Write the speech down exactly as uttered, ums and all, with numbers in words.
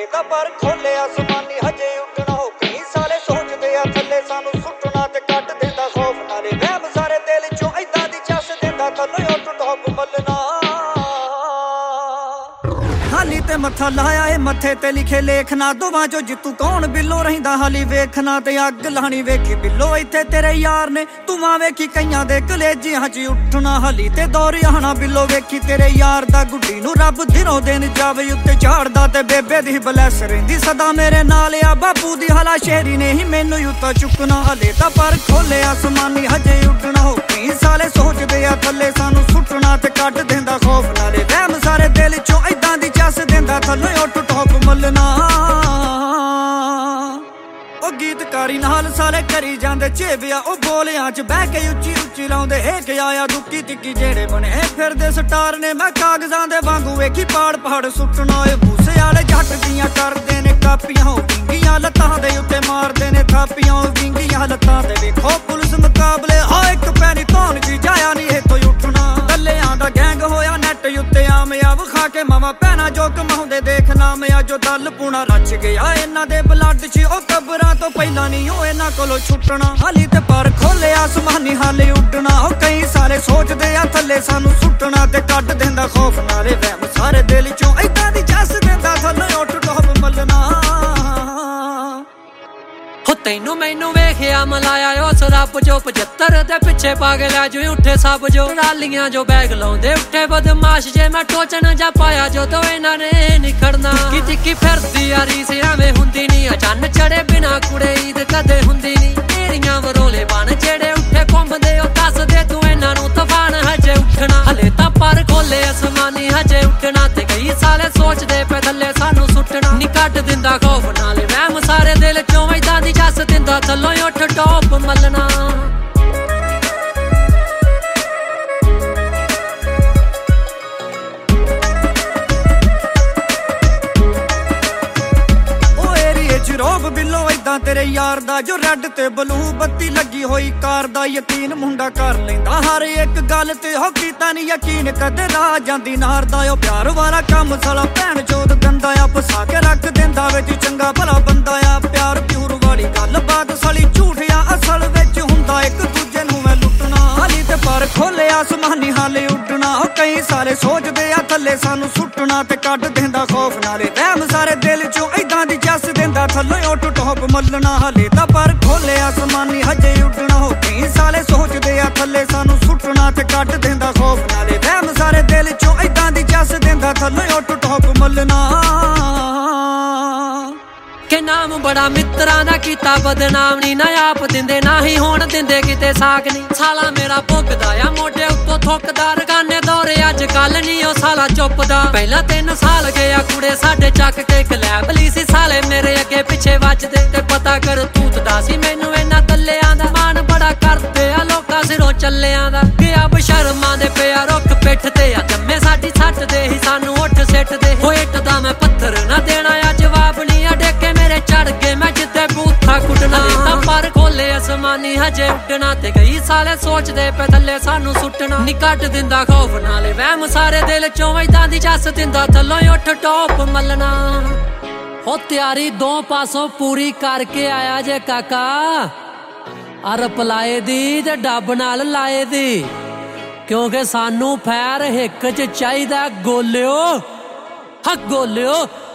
ਤਾਂ ਪਰ ਖੋਲੇ ਆਸਮਾਨੀ ਹਜੇ ਉੱਡਣਾ ਹੋ ਕਈ ਸਾਲੇ ਸੋਚਦੇ ਆ ਥੱਲੇ ਸਾਨੂੰ ਸੁੱਟਣਾ ਤੇ ਕੱਢ ਦਿੰਦਾ ਖੌਫ ਨਾਲੇ ਵਹਿਮ ਸਾਰੇ ਦਿਲ ਚੋਂ ਏਦਾਂ ਦੀ ਚੱਸ ਦਿੰਦਾ ਥੱਲੇ ਉੱਠ ਟੌਪ ਮੱਲਣਾ ਹਾਲੀ ਤੇ ਮੱਥਾ ਲਾਇਆ ਏ ਮੱਥੇ ਤੇ ਲਿਖੇ ਲੇਖਣਾ ਦੋਵਾਂ ਚੋਂ ਜਿੱਤੂ ਕੌਣ ਬਿੱਲੋ ਰਹਿੰਦਾ ਹਾਲੀ ਵੇਖਣਾ ਤੇ ਅੱਗ ਲਾਣੀ ਵੇਖੀ ਬਿੱਲੋ ਇੱਥੇ ਤੇਰੇ ਯਾਰ ਨੇ ਤੂੰ ਵੇਖੀ ਕਈਆਂ ਦੇ ਕਲੇਜਿਆਂ 'ਚ ਉੱਠਣਾ ਹਾਲੀ ਤੇ ਦੌਰ ਆਣਾ ਬਿੱਲੋ ਵੇਖੀ ਤੇਰੇ ਯਾਰ ਦਾ ਗੁੱਡੀ ਨੂੰ ਰੱਬ ਦਿਨੋਂ ਦਿਨ ਜਾਵੇ ਉੱਤੇ ਝਾੜਦਾ ਤੇ ਬੇਬੇ ਦੀ ਬਲੈਸ ਰਹਿੰਦੀ ਸਦਾ ਮੇਰੇ ਨਾਲ ਆ ਬਾਪੂ ਦੀ ਹਲਾ ਸ਼ੇਰੀ ਨੇ ਹੀ ਮੈਨੂੰ ਉੱਤਾ ਚੁੱਕਣਾ ਹਲੇ ਤਾਂ ਪਰ ਖੋਲੇ ਆਸਮਾਨੀ ਹਜੇ ਉੱਡਣਾ ਹੋ ਕਈ ਸਾਲੇ ਸੋਚਦੇ ਆ ਥੱਲੇ ਸਾਨੂੰ ਸੁੱਟਣਾ ਤੇ ਕੱਢ ਦਿੰਦਾ ਖੌਫ ਨਾਲੇ ਵਹਿਮ ਸਾਰੇ ਦਿਲ ਚੋਂ ਏਦਾਂ ਦੀ ਚੱਸ ਦਿੰਦਾ ਥੱਲੇ ਉੱਠ ਟੌਪ ਮੱਲਣਾ ਉਹ ਗੀਤਕਾਰੀ ਨਾਲ ਸਾਲੇ ਕਰੀ ਜਾਂਦੇ ਚੇਵਿਆ ਉਹ ਬੋਲਿਆਂ 'ਚ ਬਹਿ ਕੇ ਉੱਚੀ ਉੱਚੀ ਲਾਉਂਦੇ ਹੇਕ ਆਇਆ ਦੁੱਕੀ ਤਿੱਕੀ ਜਿਹੜੇ ਬਣੇ ਫਿਰਦੇ ਸਟਾਰ ਨੇ ਮੈਂ ਕਾਗਜ਼ਾਂ ਦੇ ਵਾਂਗੂ ਵੇਖੀ ਪਾੜ ਪਹਾੜ ਸੁੱਟਣਾ ਏ ਮੂਸੇ ਵਾਲੇ ਜੱਟ ਦੀਆਂ ਕਰਦੇ ਨੇ ਕਾਪੀਆਂ ਹੋ ਵਿੰਗੀਆਂ ਲੱਤਾਂ ਦੇ ਉੱਤੇ ਮਾਰਦੇ ਨੇ ਥਾਪੀਆਂ ਉਹ ਵਿੰਗੀਆਂ ਲੱਤਾਂ ਤੇ ਵੇਖੋ ਪੁਲਿਸ ਮੁਕਾਬਲੇ ਹੋ ਇੱਕ ਪੈਰੀ ਧੌਣ ਕੀ ਜਾਇਆ ਨਹੀਂ ਇੱਥੋਂ ਉੱਠਣਾ ਦੱਲਿਆਂ ਦਾ ਗੈਂਗ ਹੋਇਆ ਨੈਟ ਉੱਤੇ ਆਮਿਆ ਵਿਖਾ ਕੇ ਮਾਵਾ ਭੈਣਾਂ ਜੋ ਕਮਾਉਂਦੇ ਦੇਖ ਨਾਮਿਆ ਜੋ ਦਲ ਪੂਣਾ ਰਚ ਗਿਆ ਇਹਨਾਂ ਦੇ ਬਲੱਡ 'ਚ ਉਹ ਕਬਰਾਂ ਤੋਂ ਪਹਿਲਾਂ ਨਹੀਂ ਉਹ ਇਹਨਾਂ ਕੋਲੋਂ ਛੁੱਟਣਾ ਹਾਲੀ ਤੇ ਪਰ ਖੋਲੇ ਆਸਮਾਨੀ ਹਾਲੇ ਉੱਡਣਾ ਉਹ ਕਈ ਸਾਰੇ ਸੋਚਦੇ ਆ ਥੱਲੇ ਸਾਨੂੰ ਸੁੱਟਣਾ ਤੇ ਕੱਢ ਦਿੰਦਾ ਖੌਫ ਨਾਲੇ ਵਹਿਮ ਸਾਰੇ ਦਿਲ 'ਚੋਂ ਏਦਾਂ ਦੀ ਜੱਸ ਦਿੰਦਾ ਥੱਲੇ ਉੱਠ ਟੌਪ ਮੱਲਣਾ ਹੋ ਤੈਨੂੰ ਮੈਨੂੰ ਵੇਖਿਆ ਮਲਾਇਆ ਉਸ ਰੱਬ ਜੋ ਪਝੱਤਰ ਦੇ ਪਿੱਛੇ ਪਾਗਲ ਆ ਜੋ ਉੱਠੇ ਸਭ ਜੋ ਟਰਾਲੀਆਂ ਜੋ ਬੈਗ ਲਾਉਂਦੇ ਉੱਠੇ ਬਦਮਾਸ਼ ਜੇ ਮੈਂ ਟੋਚਣ ਜਾ ਪਾਇਆ ਜੋ ਤੋਂ ਇਹਨਾਂ ਨੇ ਨਿਖੜਨਾ ਕਿ ਟਿੱਕੀ ਫਿਰਦੀ ਆ ਰੀਸ ਐਵੇਂ ਹੁੰਦੀ ਨਹੀਂ ਅਚਾਨ ਚੜੇ ਬਿਨਾ ਕੁੜੇ ਈਦ ਕਦੇ ਹੁੰਦੀ ਨਹੀਂ ਤੇਰੀਆਂ ਵਰੋਲੇ ਬਣ ਜਿਹੜੇ ਉੱਠੇ ਘੁੰਮਦੇ ਉਹ ਦੱਸਦੇ ਤੂੰ ਇਹਨਾਂ ਨੂੰ ਤੂਫਾਨ ਹਜੇ ਉੱਠਣਾ ਹਲੇ ਤਾਂ ਪਰ ਖੋਲੇ ਅਸਮਾਨੀ ਹਜੇ ਉੱਠਣਾ ਤੇ ਕਈ ਸਾਲੇ ਸੋਚਦੇ ਪਏ ਥੱਲੇ ਸਾਨੂੰ ਸੁੱਟਣਾ ਨੀ ਕੱਢ ਦਿੰਦਾ ਖੌਫ ਨਾਲੇ ਵਹਿਮ ਸਾਰੇ ਦਿਲ ਚੋਂ ਏਦਾਂ ਦੀ ਜੱਸ ਦਿੰਦਾ ਥੱਲੋਂ ਉੱਠ ਟੌਪ ਮੱਲਣਾ ਰੋਬ ਬਿੱਲੋ ਏਦਾਂ ਤੇਰੇ ਯਾਰ ਦਾ ਜੋ ਰੈੱਡ ਤੇ ਬਲੂ ਬੱਤੀ ਲੱਗੀ ਹੋਈ ਕਾਰ ਦਾ ਯਕੀਨ ਮੁੰਡਾ ਕਰ ਲੈਂਦਾ ਹਰ ਇੱਕ ਗੱਲ ਤੇ ਹੋ ਕੀਤਾ ਨੀ ਯਕੀਨ ਕਦੇ ਰਾਹ ਜਾਂਦੀ ਨਾਰ ਦਾ ਉਹ ਪਿਆਰ ਵਾਲਾ ਕੰਮ ਸਾਲਾ ਭੈਣ ਚੋਦ ਗੰਦਾ ਆ ਫਸਾ ਕੇ ਰੱਖ ਦਿੰਦਾ ਵਿੱਚ ਚੰਗਾ ਭਲਾ ਬੰਦਾ ਆ ਪਿਆਰ ਪਿਊਰ ਵਾਲੀ ਗੱਲ ਬਾਤ ਸਾਲੀ ਝੂਠ ਆ ਅਸਲ ਵਿੱਚ ਹੁੰਦਾ ਇੱਕ ਦੂਜੇ ਨੂੰ ਮੈਂ ਲੁੱਟਣਾ ਹਾਲੀ ਤੇ ਪਰ ਖੋਲੇ ਆਸਮਾਨੀ ਹਾਲੇ ਉੱਡਣਾ ਉਹ ਕਈ ਸਾਰੇ ਸੋਚਦੇ ਆ ਥੱਲੇ ਸਾਨੂੰ ਸੁੱਟਣਾ ਤੇ ਕੱਢ ਦਿੰਦਾ ਖੌਫ ਨਾਲੇ ਵਹਿਮ ਸਾਰੇ ਦਿਲ ਚੋਂ ਏਦਾਂ ਦੀ ਜੱਸ ਦਿੰਦਾ ਥੱਲੇ ਉੱਠ ਟੌਪ ਮੱਲਣਾ ਹਲੇ ਤਾਂ ਪਰ ਖੋਲੇ ਆਸਮਾਨੀ ਹਜੇ ਉੱਡਣਾ ਹੋ ਕਈ ਸਾਲੇ ਸੋਚਦੇ ਆ ਥੱਲੇ ਸਾਨੂੰ ਸੁੱਟਣਾ ਤੇ ਕੱਢ ਦਿੰਦਾ ਖੌਫ ਨਾਲੇ ਵਹਿਮ ਸਾਰੇ ਦਿਲ ਚੋਂ ਏਦਾਂ ਦੀ ਜੱਸ ਦਿੰਦਾ ਥੱਲੇ ਉੱਠ ਟੌਪ ਮੱਲਣਾ ਕਿ ਨਾਮ ਬੜਾ ਮਿੱਤਰਾਂ ਦਾ ਕੀਤਾ ਬਦਨਾਮ ਨੀ ਨਾ ਆਪ ਦਿੰਦੇ ਨਾ ਹੀ ਹੋਣ ਦਿੰਦੇ ਕਿਤੇ ਸਾਕ ਨੀ ਸਾਲਾ ਮੇਰਾ ਭੁੱਖਦਾ ਆ ਮੋਢੇ ਉੱਤੋਂ ਥੁੱਕਦਾ ਰਗਾਨੇ ਦੌਰੇ ਅੱਜ ਕੱਲ ਨੀ ਉਹ ਸਾਲਾ ਚੁੱਪਦਾ ਪਹਿਲਾਂ ਤਿੰਨ ਸਾਲ ਗਿਆ ਕੁੜੇ ਸਾਡੇ ਚੱਕ ਕੇ ਕਲੈਬ ਲਈ ਸੀ ਸਾਲੇ ਮੇਰੇ ਅੱਗੇ ਪਿੱਛੇ ਵੱਜਦੇ ਤੇ ਪਤਾ ਕਰ ਤੂਤਦਾ ਸੀ ਮੈਨੂੰ ਇਹਨਾਂ ਦੱਲਿਆਂ ਦਾ ਮਾਣ ਬੜਾ ਕਰਦੇ ਆ ਲੋਕਾਂ ਸਿਰੋਂ ਚੱਲਿਆਂ ਦਾ ਗਿਆ ਬਸ਼ਰਮਾਂ ਦੇ ਪਿਆ ਰੁੱਖ ਪਿੱਠ ਤੇ ਆ ਜੰਮੇ ਸਾਡੀ ਸੱਟ ਦੇ ਹੀ ਸਾਨੂੰ ਉੱਠ ਸਿੱਟ ਦੇ ਹੋਏ ਇੱਟਦਾ ਮੈਂ ਪੱਥਰ ਨਾ ਦੇਣਾ ਆ ਜਵਾਬ ਨੀ ਅਡੇ ਕੇ ਮੇਰੇ ਚੜ ਕੇ ਮੈਂ ਜਿੱਤੇ ਬੂਥਾ ਕੁੱਟਣਾ ਤਾਂ ਪਰ ਖੋਲੇ ਅਸਮਾਨੀ ਹਜੇ ਉੱਡਣਾ ਤੇ ਕਈ ਸਾਲੇ ਸੋਚਦੇ ਪਏ ਥੱਲੇ ਸਾਨੂੰ ਸੁੱਟਣਾ ਨੀ ਕੱਢ ਦਿੰਦਾ ਖੌਫ ਨਾਲੇ ਵਹਿਮ ਸਾਰੇ ਦਿਲ ਚੋਂ ਏਦਾਂ ਦੀ ਜੱਸ ਦਿੰਦਾ ਥੱਲੋਂ ਉੱਠ ਟੌਪ ਮੱਲਣਾ ਹੋ ਤਿਆਰੀ ਦੋ ਪਾਸੋਂ ਪੂਰੀ ਕਰਕੇ ਆਇਆ ਜੇ ਕਾਕਾ ਅਰਪ ਲਾਏ ਦੀ ਤੇ ਡੱਬ ਨਾਲ ਲਾਏ ਦੀ ਕਿਉਂਕਿ ਸਾਨੂੰ ਫੈਰ ਹਿੱਕ ਚ ਚਾਹੀਦਾ ਗੋਲਿਓ ਹਾ ਗੋਲਿਓ